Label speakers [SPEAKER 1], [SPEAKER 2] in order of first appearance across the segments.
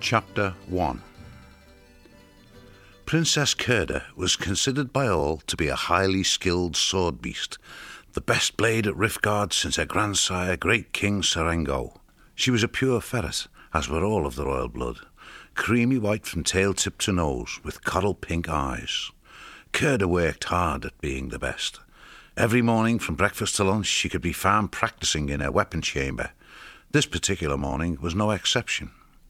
[SPEAKER 1] Chapter 1. Princess Gerda was considered by all to be a highly skilled sword beast, the best blade at Riftgard since her grandsire, great King Serengo. She was a pure ferret, as were all of the royal blood, creamy white from tail tip to nose, with coral pink eyes. Gerda worked hard at being the best. Every morning from breakfast to lunch she could be found practicing in her weapon chamber. This particular morning was no exception.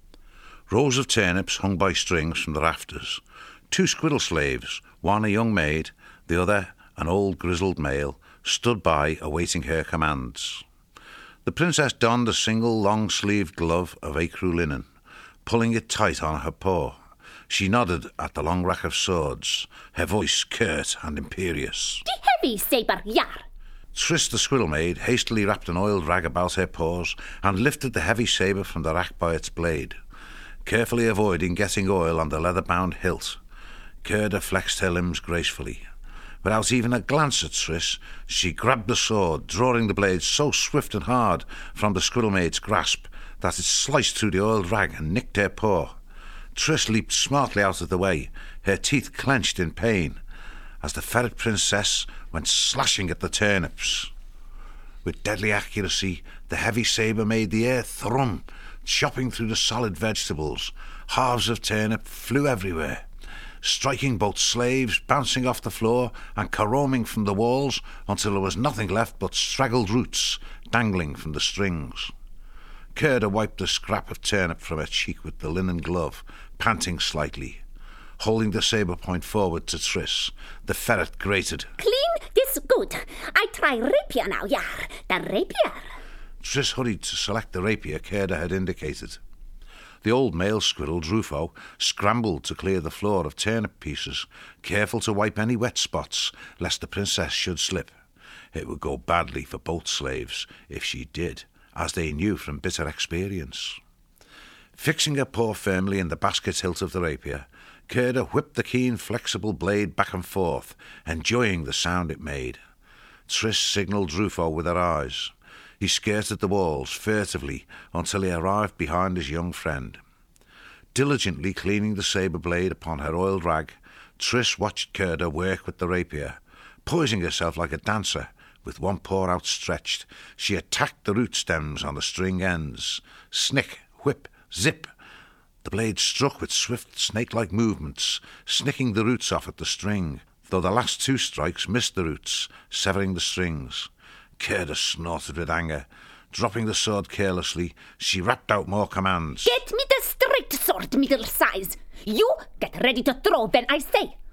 [SPEAKER 1] Rows of turnips hung by strings from the rafters. 2 squiddle slaves, one a young maid, the other an old grizzled male, stood by awaiting her commands. The princess donned a single long-sleeved glove of ecru linen, pulling it tight on her paw. She nodded at the long rack of swords, her voice curt and imperious.
[SPEAKER 2] Die heavy saber, yar!
[SPEAKER 1] Tris the squirrel maid hastily wrapped an oiled rag about her paws and lifted the heavy sabre from the rack by its blade, carefully avoiding getting oil on the leather-bound hilt. Gerda flexed her limbs gracefully. Without even a glance at Tris, she grabbed the sword, drawing the blade so swift and hard from the squirrel maid's grasp that it sliced through the oiled rag and nicked her paw. Tris leaped smartly out of the way, her teeth clenched in pain, as the ferret princess went slashing at the turnips. With deadly accuracy, the heavy sabre made the air thrum, chopping through the solid vegetables. Halves of turnip flew everywhere, striking both slaves, bouncing off the floor and caroming from the walls until there was nothing left but straggled roots dangling from the strings. Gerda wiped a scrap of turnip from her cheek with the linen glove, panting slightly. Holding the sabre point forward to Tris, the ferret grated.
[SPEAKER 2] Clean this good. I try rapier now, yar. The rapier.
[SPEAKER 1] Tris hurried to select the rapier Gerda had indicated. The old male squirrel, Drufo, scrambled to clear the floor of turnip pieces, careful to wipe any wet spots, lest the princess should slip. It would go badly for both slaves if she did, as they knew from bitter experience. Fixing her paw firmly in the basket hilt of the rapier, Gerda whipped the keen, flexible blade back and forth, enjoying the sound it made. Tris signalled Drufo with her eyes. He skirted the walls furtively until he arrived behind his young friend. Diligently cleaning the sabre blade upon her oiled rag, Tris watched Gerda work with the rapier. Poising herself like a dancer, with one paw outstretched, she attacked the root stems on the string ends. Snick, whip, zip! The blade struck with swift, snake-like movements, snicking the roots off at the string, though the last 2 strikes missed the roots, severing the strings. Gerda snorted with anger. Dropping the sword carelessly, she rapped out more commands.
[SPEAKER 2] Get me the straight sword, middle size. You get ready to throw when I say.